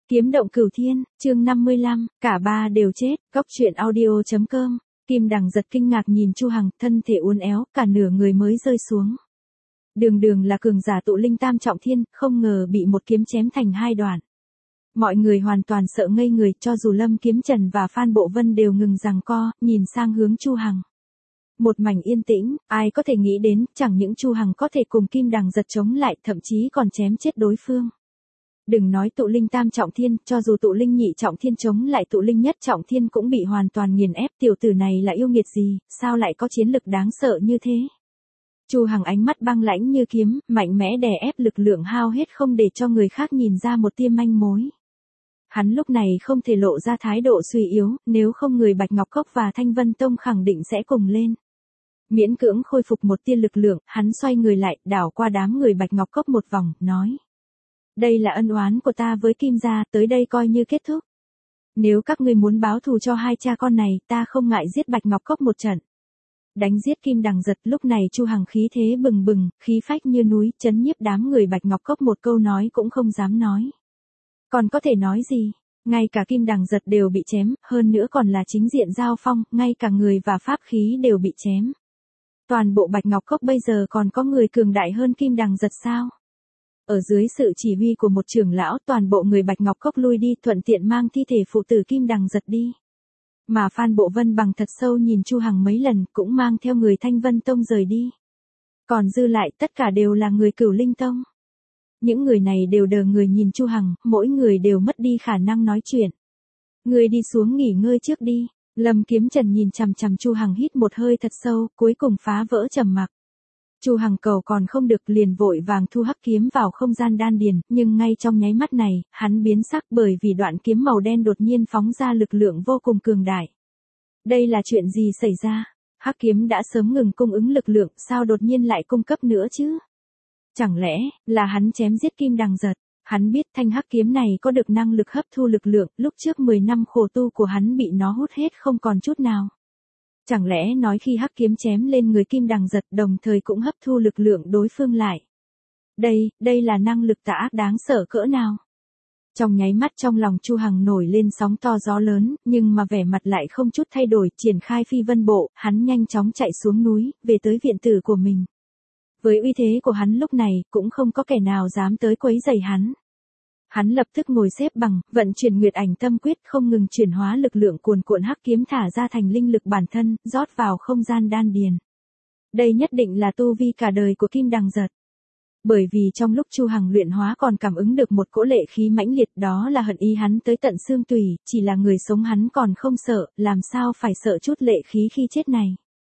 Kiếm động cửu thiên, chương 55, cả ba đều chết, góc truyện audio.com. Kim Đằng giật kinh ngạc nhìn Chu Hằng, thân thể uốn éo, cả nửa người mới rơi xuống. Đường đường là cường giả tụ linh tam trọng thiên, không ngờ bị một kiếm chém thành hai đoạn. Mọi người hoàn toàn sợ ngây người, cho dù Lâm Kiếm Trần và Phan Bộ Vân đều ngừng giằng co, nhìn sang hướng Chu Hằng. Một mảnh yên tĩnh, ai có thể nghĩ đến, chẳng những Chu Hằng có thể cùng Kim Đằng giật chống lại, thậm chí còn chém chết đối phương. Đừng nói tụ linh tam trọng thiên, cho dù tụ linh nhị trọng thiên chống lại tụ linh nhất trọng thiên cũng bị hoàn toàn nghiền ép, tiểu tử này là yêu nghiệt gì, sao lại có chiến lực đáng sợ như thế. Chu Hằng ánh mắt băng lãnh như kiếm, mạnh mẽ đè ép lực lượng hao hết không để cho người khác nhìn ra một tia manh mối. Hắn lúc này không thể lộ ra thái độ suy yếu, nếu không người Bạch Ngọc Cốc và Thanh Vân Tông khẳng định sẽ cùng lên. Miễn cưỡng khôi phục một tia lực lượng, hắn xoay người lại, đảo qua đám người Bạch Ngọc Cốc một vòng, nói. Đây là ân oán của ta với Kim gia, tới đây coi như kết thúc. Nếu các ngươi muốn báo thù cho hai cha con này, ta không ngại giết Bạch Ngọc Cốc một trận. Đánh giết Kim Đằng giật, lúc này Chu Hằng khí thế bừng bừng, khí phách như núi, chấn nhiếp đám người Bạch Ngọc Cốc một câu nói cũng không dám nói. Còn có thể nói gì? Ngay cả Kim Đằng giật đều bị chém, hơn nữa còn là chính diện giao phong, ngay cả người và pháp khí đều bị chém. Toàn bộ Bạch Ngọc Cốc bây giờ còn có người cường đại hơn Kim Đằng giật sao? Ở dưới sự chỉ huy của một trưởng lão, toàn bộ người Bạch Ngọc Cốc lui đi, thuận tiện mang thi thể phụ tử Kim Đằng giật đi. Mà Phan Bộ Vân bằng thật sâu nhìn Chu Hằng mấy lần, cũng mang theo người Thanh Vân Tông rời đi. Còn dư lại tất cả đều là người Cửu Linh Tông. Những người này đều đờ người nhìn Chu Hằng, mỗi người đều mất đi khả năng nói chuyện. Người đi xuống nghỉ ngơi trước đi. Lâm Kiếm Trần nhìn chằm chằm Chu Hằng hít một hơi thật sâu, cuối cùng phá vỡ trầm mặc. Chu Hằng cầu còn không được liền vội vàng thu hắc kiếm vào không gian đan điền, nhưng ngay trong nháy mắt này, hắn biến sắc bởi vì đoạn kiếm màu đen đột nhiên phóng ra lực lượng vô cùng cường đại. Đây là chuyện gì xảy ra? Hắc kiếm đã sớm ngừng cung ứng lực lượng, sao đột nhiên lại cung cấp nữa chứ? Chẳng lẽ là hắn chém giết Kim Đằng giật? Hắn biết thanh hắc kiếm này có được năng lực hấp thu lực lượng, lúc trước 10 năm khổ tu của hắn bị nó hút hết không còn chút nào. Chẳng lẽ nói khi hắc kiếm chém lên người Kim Đằng giật đồng thời cũng hấp thu lực lượng đối phương lại. Đây là năng lực tà ác đáng sợ cỡ nào. Trong nháy mắt trong lòng Chu Hằng nổi lên sóng to gió lớn, nhưng mà vẻ mặt lại không chút thay đổi, triển khai phi vân bộ, hắn nhanh chóng chạy xuống núi, về tới viện tử của mình. Với uy thế của hắn lúc này, cũng không có kẻ nào dám tới quấy rầy hắn. Hắn lập tức ngồi xếp bằng, vận chuyển Nguyệt Ảnh Tâm Quyết, không ngừng chuyển hóa lực lượng cuồn cuộn hắc kiếm thả ra thành linh lực bản thân, rót vào không gian đan điền. Đây nhất định là tu vi cả đời của Kim Đằng giật. Bởi vì trong lúc Chu Hằng luyện hóa còn cảm ứng được một cỗ lệ khí mãnh liệt, đó là hận ý hắn tới tận xương tủy, chỉ là người sống hắn còn không sợ, làm sao phải sợ chút lệ khí khi chết này.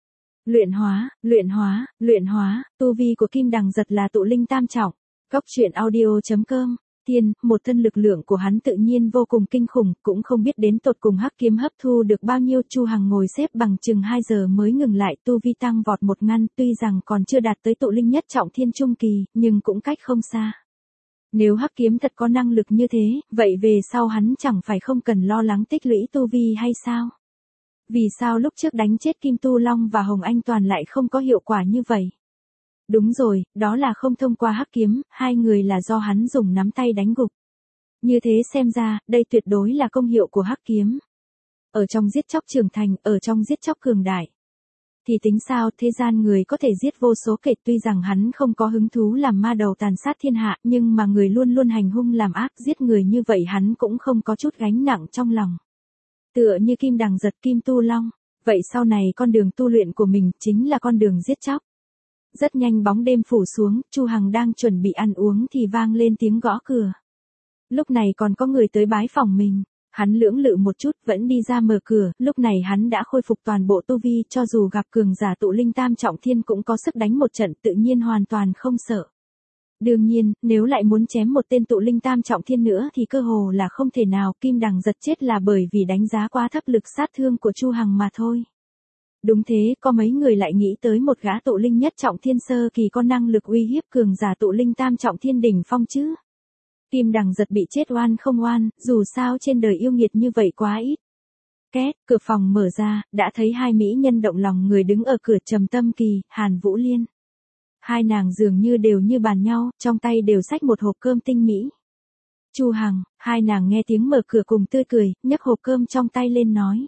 Luyện hóa, tu vi của Kim Đằng giật là tụ linh tam trọng. Góc truyện audio.com. Một thân lực lượng của hắn tự nhiên vô cùng kinh khủng, cũng không biết đến tột cùng hắc kiếm hấp thu được bao nhiêu. Chu Hằng ngồi xếp bằng chừng 2 giờ mới ngừng lại, tu vi tăng vọt một ngăn, tuy rằng còn chưa đạt tới tụ linh nhất trọng thiên trung kỳ, nhưng cũng cách không xa. Nếu hắc kiếm thật có năng lực như thế, vậy về sau hắn chẳng phải không cần lo lắng tích lũy tu vi hay sao? Vì sao lúc trước đánh chết Kim Tu Long và Hồng Anh Toàn lại không có hiệu quả như vậy? Đúng rồi, đó là không thông qua hắc kiếm, hai người là do hắn dùng nắm tay đánh gục. Như thế xem ra, đây tuyệt đối là công hiệu của hắc kiếm. Ở trong giết chóc trưởng thành, ở trong giết chóc cường đại. Thì tính sao, thế gian người có thể giết vô số kể, tuy rằng hắn không có hứng thú làm ma đầu tàn sát thiên hạ, nhưng mà người luôn luôn hành hung làm ác, giết người như vậy hắn cũng không có chút gánh nặng trong lòng. Tựa như Kim Đằng giật, Kim Tu Long, vậy sau này con đường tu luyện của mình chính là con đường giết chóc. Rất nhanh bóng đêm phủ xuống, Chu Hằng đang chuẩn bị ăn uống thì vang lên tiếng gõ cửa. Lúc này còn có người tới bái phòng mình, hắn lưỡng lự một chút vẫn đi ra mở cửa, lúc này hắn đã khôi phục toàn bộ tu vi, cho dù gặp cường giả tụ linh tam trọng thiên cũng có sức đánh một trận, tự nhiên hoàn toàn không sợ. Đương nhiên, nếu lại muốn chém một tên tụ linh tam trọng thiên nữa thì cơ hồ là không thể nào, Kim Đằng giật chết là bởi vì đánh giá quá thấp lực sát thương của Chu Hằng mà thôi. Đúng thế, có mấy người lại nghĩ tới một gã tụ linh nhất trọng thiên sơ kỳ có năng lực uy hiếp cường giả tụ linh tam trọng thiên đỉnh phong chứ. Kim Đằng giật bị chết oan không oan, dù sao trên đời yêu nghiệt như vậy quá ít. Két, cửa phòng mở ra, đã thấy hai mỹ nhân động lòng người đứng ở cửa, Trầm Tâm Kỳ, Hàn Vũ Liên. Hai nàng dường như đều như bàn nhau, trong tay đều xách một hộp cơm tinh mỹ. Chu Hằng, hai nàng nghe tiếng mở cửa cùng tươi cười, nhấc hộp cơm trong tay lên nói.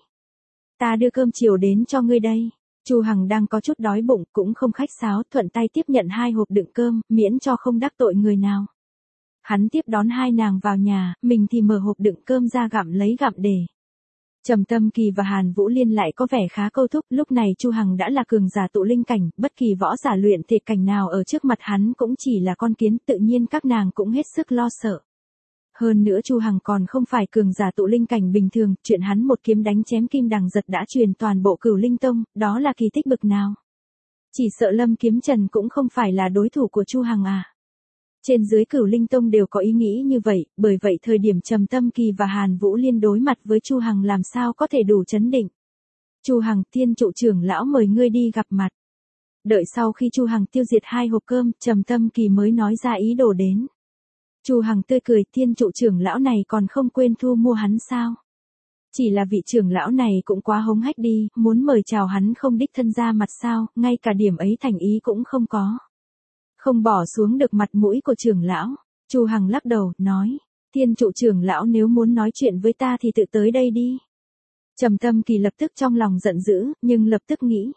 Ta đưa cơm chiều đến cho ngươi đây. Chu Hằng đang có chút đói bụng, cũng không khách sáo, thuận tay tiếp nhận 2 hộp đựng cơm, miễn cho không đắc tội người nào. Hắn tiếp đón hai nàng vào nhà, mình thì mở hộp đựng cơm ra gặm lấy gặm để. Trầm Tâm Kỳ và Hàn Vũ Liên lại có vẻ khá câu thúc, lúc này Chu Hằng đã là cường giả tụ linh cảnh, bất kỳ võ giả luyện thể cảnh nào ở trước mặt hắn cũng chỉ là con kiến, tự nhiên các nàng cũng hết sức lo sợ. Hơn nữa Chu Hằng còn không phải cường giả tụ linh cảnh bình thường, chuyện hắn một kiếm đánh chém Kim Đằng Giật đã truyền toàn bộ Cửu Linh Tông, đó là kỳ tích bực nào. Chỉ sợ Lâm Kiếm Trần cũng không phải là đối thủ của Chu Hằng à. Trên dưới Cửu Linh Tông đều có ý nghĩ như vậy, bởi vậy thời điểm Trầm Tâm Kỳ và Hàn Vũ Liên đối mặt với Chu Hằng làm sao có thể đủ chấn định. Chu Hằng, Thiên Trụ trưởng lão mời ngươi đi gặp mặt. Đợi sau khi Chu Hằng tiêu diệt 2 hộp cơm, Trầm Tâm Kỳ mới nói ra ý đồ đến. Chu Hằng tươi cười, Thiên Trụ trưởng lão này còn không quên thu mua hắn sao? Chỉ là vị trưởng lão này cũng quá hống hách đi, muốn mời chào hắn không đích thân ra mặt sao, ngay cả điểm ấy thành ý cũng không có. Không bỏ xuống được mặt mũi của trưởng lão. Chu Hằng lắc đầu, nói, Thiên Trụ trưởng lão nếu muốn nói chuyện với ta thì tự tới đây đi. Trầm Tâm Kỳ lập tức trong lòng giận dữ, nhưng lập tức nghĩ.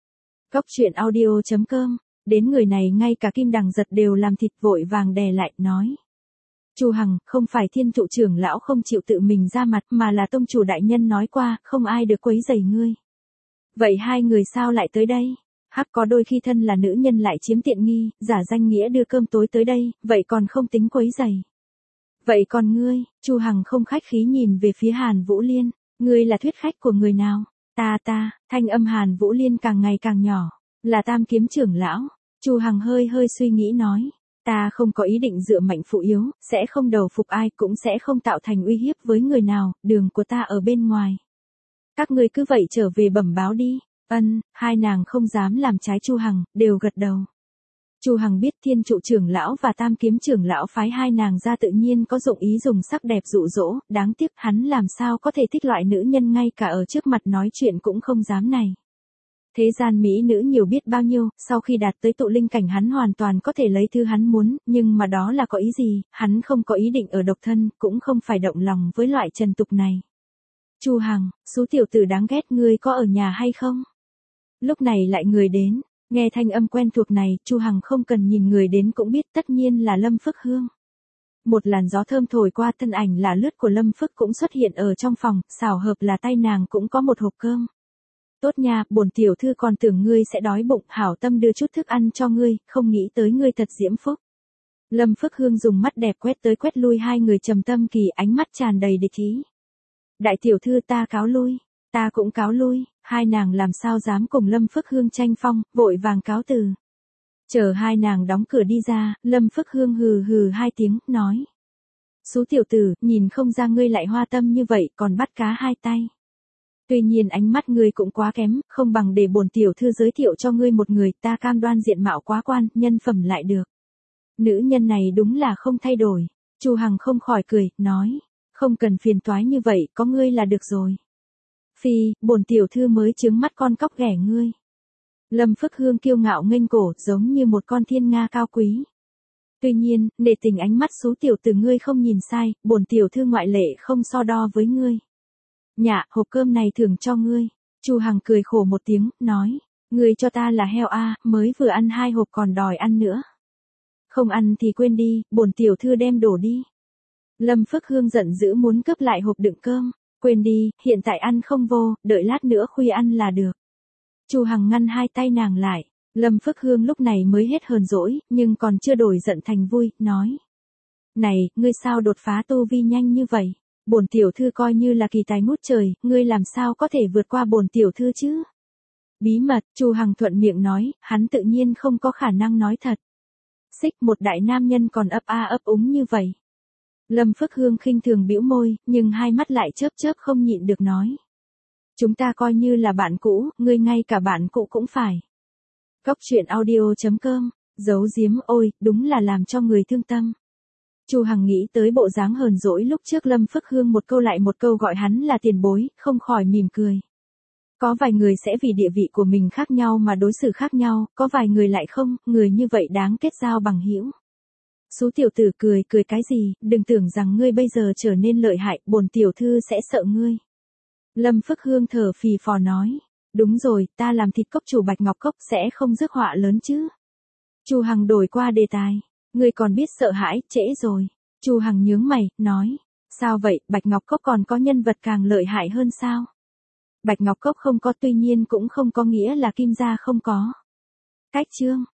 Góc truyện audio.com, đến người này ngay cả Kim Đằng Giật đều làm thịt, vội vàng đè lại, nói. Chu Hằng, không phải Thiên Trụ trưởng lão không chịu tự mình ra mặt mà là tông chủ đại nhân nói qua, không ai được quấy rầy ngươi. Vậy hai người sao lại tới đây? Hắc có đôi khi thân là nữ nhân lại chiếm tiện nghi, giả danh nghĩa đưa cơm tối tới đây, vậy còn không tính quấy rầy. Vậy còn ngươi? Chu Hằng không khách khí nhìn về phía Hàn Vũ Liên, ngươi là thuyết khách của người nào? Ta, thanh âm Hàn Vũ Liên càng ngày càng nhỏ, là Tam Kiếm trưởng lão. Chu Hằng hơi suy nghĩ nói. Ta không có ý định dựa mạnh phụ yếu, sẽ không đầu phục ai, cũng sẽ không tạo thành uy hiếp với người nào, đường của ta ở bên ngoài. Các ngươi cứ vậy trở về bẩm báo đi. Hai nàng không dám làm trái Chu Hằng, đều gật đầu. Chu Hằng biết Thiên Trụ trưởng lão và Tam Kiếm trưởng lão phái hai nàng ra tự nhiên có dụng ý dùng sắc đẹp dụ dỗ, đáng tiếc hắn làm sao có thể thích loại nữ nhân ngay cả ở trước mặt nói chuyện cũng không dám này. Thế gian mỹ nữ nhiều biết bao nhiêu, sau khi đạt tới tụ linh cảnh hắn hoàn toàn có thể lấy thứ hắn muốn, nhưng mà đó là có ý gì, hắn không có ý định ở độc thân, cũng không phải động lòng với loại trần tục này. Chu Hằng, số tiểu tử đáng ghét, ngươi có ở nhà hay không? Lúc này lại người đến, nghe thanh âm quen thuộc này, Chu Hằng không cần nhìn người đến cũng biết tất nhiên là Lâm Phước Hương. Một làn gió thơm thổi qua, thân ảnh là lướt của Lâm Phước cũng xuất hiện ở trong phòng, xảo hợp là tay nàng cũng có một hộp cơm. Tốt nha, bổn tiểu thư còn tưởng ngươi sẽ đói bụng, hảo tâm đưa chút thức ăn cho ngươi, không nghĩ tới ngươi thật diễm phúc. Lâm Phước Hương dùng mắt đẹp quét tới quét lui hai người Trầm Tâm Kỳ, ánh mắt tràn đầy địch ý. Đại tiểu thư, ta cáo lui, ta cũng cáo lui, hai nàng làm sao dám cùng Lâm Phước Hương tranh phong, vội vàng cáo từ. Chờ hai nàng đóng cửa đi ra, Lâm Phước Hương hừ 2 tiếng, nói. Sú tiểu tử, nhìn không ra ngươi lại hoa tâm như vậy, còn bắt cá 2 tay. Tuy nhiên ánh mắt ngươi cũng quá kém, không bằng để bổn tiểu thư giới thiệu cho ngươi một người, ta cam đoan diện mạo quá quan, nhân phẩm lại được. Nữ nhân này đúng là không thay đổi. Chu Hằng không khỏi cười, nói, không cần phiền toái như vậy, có ngươi là được rồi. Phi, bổn tiểu thư mới trướng mắt con cóc ghẻ ngươi. Lâm Phước Hương kiêu ngạo nghênh cổ, giống như một con thiên nga cao quý. Tuy nhiên, nể tình ánh mắt số tiểu tử ngươi không nhìn sai, bổn tiểu thư ngoại lệ không so đo với ngươi. Nhạ, hộp cơm này thưởng cho ngươi. Chu Hằng cười khổ một tiếng, nói, ngươi cho ta là heo a, mới vừa ăn 2 hộp còn đòi ăn nữa. Không ăn thì quên đi, bổn tiểu thư đem đổ đi. Lâm Phước Hương giận dữ muốn cướp lại hộp đựng cơm, quên đi, hiện tại ăn không vô, đợi lát nữa khuya ăn là được. Chu Hằng ngăn 2 tay nàng lại, Lâm Phước Hương lúc này mới hết hờn dỗi, nhưng còn chưa đổi giận thành vui, nói. Này, ngươi sao đột phá tu vi nhanh như vậy? Bổn tiểu thư coi như là kỳ tài ngút trời, ngươi làm sao có thể vượt qua bổn tiểu thư chứ? Bí mật, Chu Hằng thuận miệng nói, hắn tự nhiên không có khả năng nói thật. Xích, một đại nam nhân còn ấp úng như vậy. Lâm Phước Hương khinh thường bĩu môi, nhưng hai mắt lại chớp không nhịn được nói. Chúng ta coi như là bạn cũ, ngươi ngay cả bạn cũ cũng phải. Góc truyện audio.com, giấu giếm, ôi, đúng là làm cho người thương tâm. Chu Hằng nghĩ tới bộ dáng hờn dỗi lúc trước Lâm Phước Hương một câu lại một câu gọi hắn là tiền bối, không khỏi mỉm cười. Có vài người sẽ vì địa vị của mình khác nhau mà đối xử khác nhau, có vài người lại không, người như vậy đáng kết giao bằng hữu. Xú tiểu tử cười cái gì, đừng tưởng rằng ngươi bây giờ trở nên lợi hại, bổn tiểu thư sẽ sợ ngươi. Lâm Phức Hương thở phì phò nói. Đúng rồi, ta làm thịt cốc chủ Bạch Ngọc Cốc sẽ không rước họa lớn chứ. Chu Hằng đổi qua đề tài. Ngươi còn biết sợ hãi, trễ rồi. Chu Hằng nhướng mày, nói. Sao vậy, Bạch Ngọc Cốc còn có nhân vật càng lợi hại hơn sao? Bạch Ngọc Cốc không có, tuy nhiên cũng không có nghĩa là Kim gia không có. Cách chương.